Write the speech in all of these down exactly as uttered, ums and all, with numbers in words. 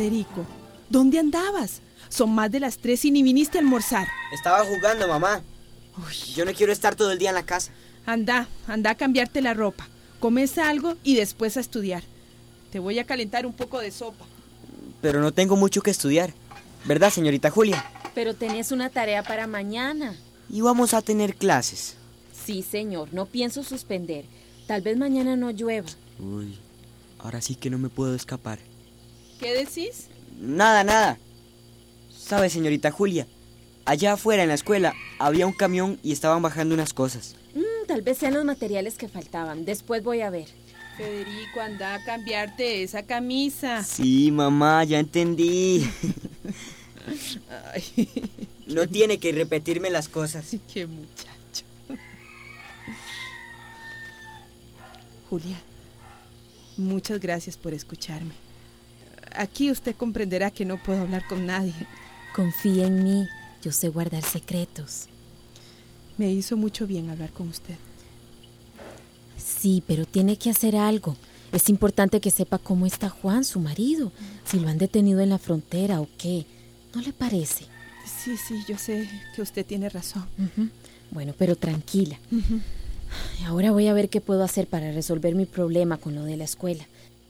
Federico, ¿dónde andabas? Son más de las tres y ni viniste a almorzar. Estaba jugando, mamá. Uy. Yo no quiero estar todo el día en la casa. Anda, anda a cambiarte la ropa. Comes algo y después a estudiar. Te voy a calentar un poco de sopa. Pero no tengo mucho que estudiar, ¿verdad, señorita Julia? Pero tenés una tarea para mañana. Y vamos a tener clases. Sí, señor, no pienso suspender. Tal vez mañana no llueva. Uy, ahora sí que no me puedo escapar. ¿Qué decís? Nada, nada. ¿Sabe, señorita Julia? Allá afuera en la escuela había un camión y estaban bajando unas cosas. Mm, tal vez sean los materiales que faltaban. Después voy a ver. Federico, anda a cambiarte esa camisa. Sí, mamá, ya entendí. Ay. No tiene que repetirme las cosas. Qué muchacho. Julia, muchas gracias por escucharme. Aquí usted comprenderá que no puedo hablar con nadie. Confía en mí, yo sé guardar secretos. Me hizo mucho bien hablar con usted. Sí, pero tiene que hacer algo. Es importante que sepa cómo está Juan, su marido. Si lo han detenido en la frontera o qué. ¿No le parece? Sí, sí, yo sé que usted tiene razón. Uh-huh. Bueno, pero tranquila. Uh-huh. Ahora voy a ver qué puedo hacer para resolver mi problema con lo de la escuela.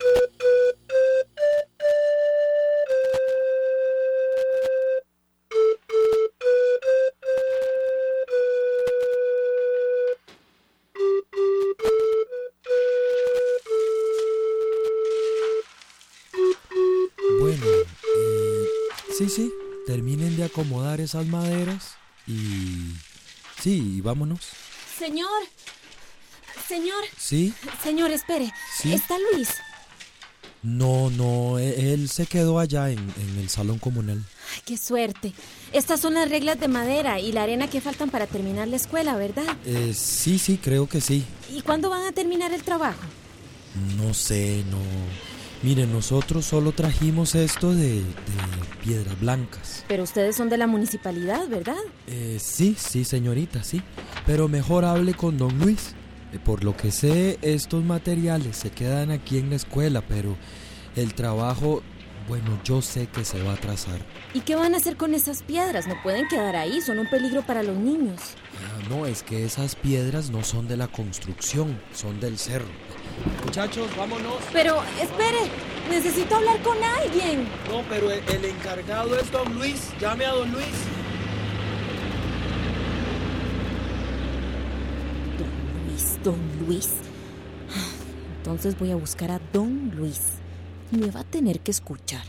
Bueno, eh, sí, sí, terminen de acomodar esas maderas y... sí, vámonos. Señor, señor. ¿Sí? Señor, espere. ¿Sí? ¿Está Luis? No, no, él se quedó allá en, en el salón comunal. Ay, qué suerte. Estas son las reglas de madera y la arena que faltan para terminar la escuela, ¿verdad? Eh, sí, sí, creo que sí. ¿Y cuándo van a terminar el trabajo? No sé, no... Mire, nosotros solo trajimos esto de, de piedras blancas. Pero ustedes son de la municipalidad, ¿verdad? Eh, sí, sí, señorita, sí. Pero mejor hable con don Luis. Eh, por lo que sé, estos materiales se quedan aquí en la escuela, pero el trabajo, bueno, yo sé que se va a atrasar. ¿Y qué van a hacer con esas piedras? No pueden quedar ahí, son un peligro para los niños. Ah, no, es que esas piedras no son de la construcción, son del cerro. Muchachos, vámonos. Pero, espere, necesito hablar con alguien. No, pero el, el encargado es don Luis. Llame a don Luis. Don Luis, don Luis. Entonces voy a buscar a don Luis. Me va a tener que escuchar.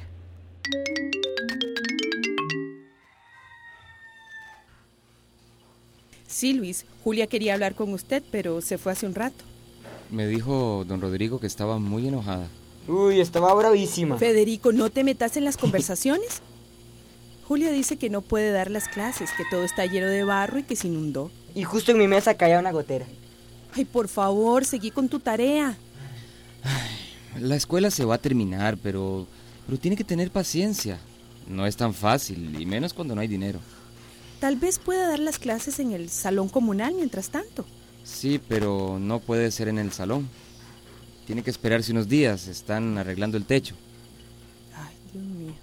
Sí, Luis, Julia quería hablar con usted, pero se fue hace un rato. Me dijo don Rodrigo que estaba muy enojada. Uy, estaba bravísima. Federico, ¿no te metas en las conversaciones? Julia dice que no puede dar las clases, que todo está lleno de barro y que se inundó. Y justo en mi mesa caía una gotera. Ay, por favor, seguí con tu tarea. Ay, la escuela se va a terminar, pero, pero tiene que tener paciencia. No es tan fácil, y menos cuando no hay dinero. Tal vez pueda dar las clases en el salón comunal mientras tanto. Sí, pero no puede ser en el salón. Tiene que esperarse unos días, están arreglando el techo. Ay, Dios mío.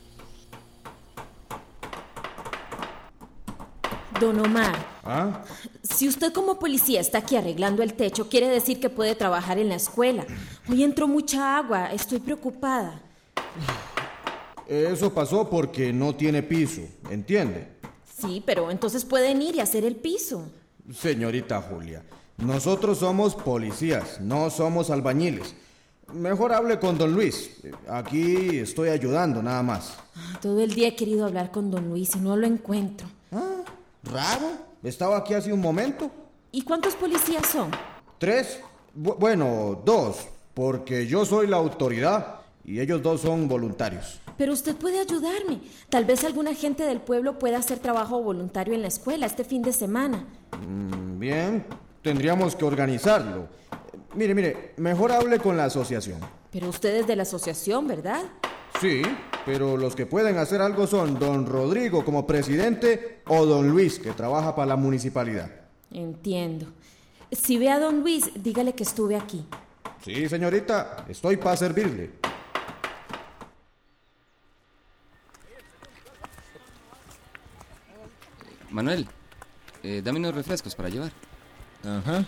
Don Omar, ¿Ah? si usted como policía está aquí arreglando el techo, quiere decir que puede trabajar en la escuela. Hoy entró mucha agua, estoy preocupada. Eso pasó porque no tiene piso, ¿entiende? Sí, pero entonces pueden ir y hacer el piso. Señorita Julia, nosotros somos policías, no somos albañiles. Mejor hable con don Luis. Aquí estoy ayudando, nada más. Todo el día he querido hablar con don Luis y no lo encuentro. Ah, raro. Estaba aquí hace un momento. ¿Y cuántos policías son? Tres. Bu- bueno, dos, porque yo soy la autoridad y ellos dos son voluntarios. Pero usted puede ayudarme. Tal vez alguna gente del pueblo pueda hacer trabajo voluntario en la escuela este fin de semana. Mm, bien, tendríamos que organizarlo. Mire, mire, mejor hable con la asociación. Pero usted es de la asociación, ¿verdad? Sí, pero los que pueden hacer algo son don Rodrigo como presidente o don Luis, que trabaja para la municipalidad. Entiendo. Si ve a don Luis, dígale que estuve aquí. Sí, señorita, estoy para servirle. Manuel, eh, dame unos refrescos para llevar. Ajá.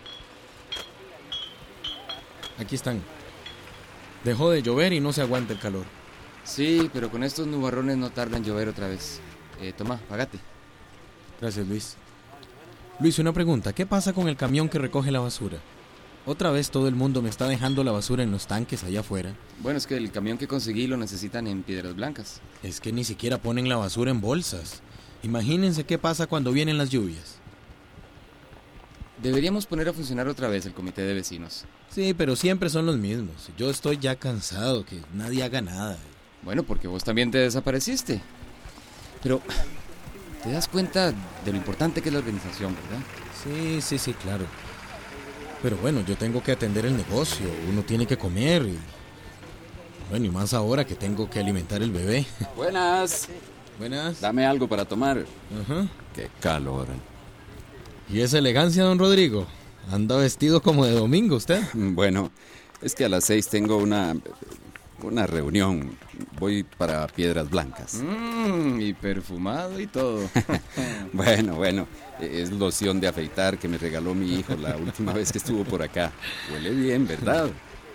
Aquí están. Dejó de llover y no se aguanta el calor. Sí, pero con estos nubarrones no tarda en llover otra vez. Eh, toma, pagate. Gracias, Luis. Luis, una pregunta. ¿Qué pasa con el camión que recoge la basura? Otra vez todo el mundo me está dejando la basura en los tanques allá afuera. Bueno, es que el camión que conseguí lo necesitan en Piedras Blancas. Es que ni siquiera ponen la basura en bolsas. Imagínense qué pasa cuando vienen las lluvias. Deberíamos poner a funcionar otra vez el comité de vecinos. Sí, pero siempre son los mismos. Yo estoy ya cansado, que nadie haga nada. Bueno, porque vos también te desapareciste. Pero, ¿te das cuenta de lo importante que es la organización, verdad? Sí, sí, sí, claro. Pero bueno, yo tengo que atender el negocio, uno tiene que comer y... Bueno, y más ahora que tengo que alimentar el bebé. Buenas. Buenas. Dame algo para tomar. Ajá. Qué calor. ¿Y esa elegancia, don Rodrigo? Anda vestido como de domingo usted. Bueno, es que a las seis tengo una... una reunión. Voy para Piedras Blancas. Mmm, y perfumado y todo. Bueno, bueno, es loción de afeitar que me regaló mi hijo la última vez que estuvo por acá. Huele bien, ¿verdad?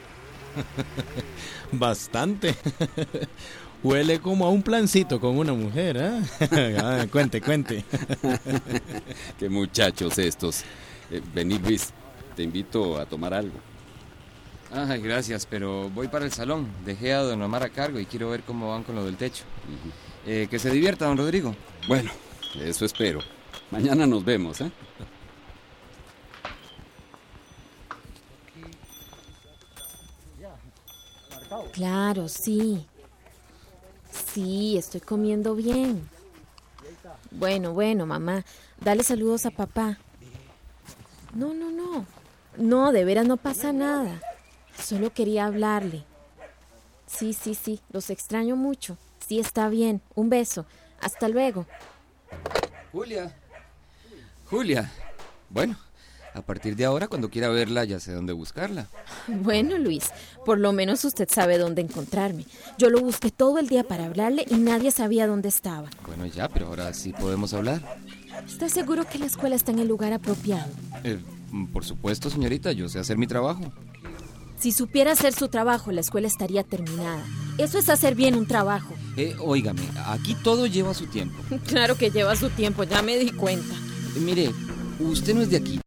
Bastante. Huele como a un plancito con una mujer, ¿eh? Ah, cuente, cuente. Qué muchachos estos. Eh, vení, Luis, te invito a tomar algo. Ay, gracias, pero voy para el salón. Dejé a don Omar a cargo y quiero ver cómo van con lo del techo. Uh-huh. eh, que se divierta, don Rodrigo. Bueno, eso espero. Mañana nos vemos, ¿eh? Claro, sí. Sí, estoy comiendo bien. Bueno, bueno, mamá, dale saludos a papá. No, no, no. No, de veras no pasa nada. Solo quería hablarle. Sí, sí, sí, los extraño mucho. Sí, está bien. Un beso. Hasta luego. Julia. Julia. Bueno, a partir de ahora, cuando quiera verla, ya sé dónde buscarla. Bueno, Luis, por lo menos usted sabe dónde encontrarme. Yo lo busqué todo el día para hablarle y nadie sabía dónde estaba. Bueno, ya, pero ahora sí podemos hablar. ¿Está seguro que la escuela está en el lugar apropiado? Eh, por supuesto, señorita, yo sé hacer mi trabajo. Si supiera hacer su trabajo, la escuela estaría terminada. Eso es hacer bien un trabajo. Eh, óigame, aquí todo lleva su tiempo. Claro que lleva su tiempo, ya me di cuenta. Eh, mire, usted no es de aquí.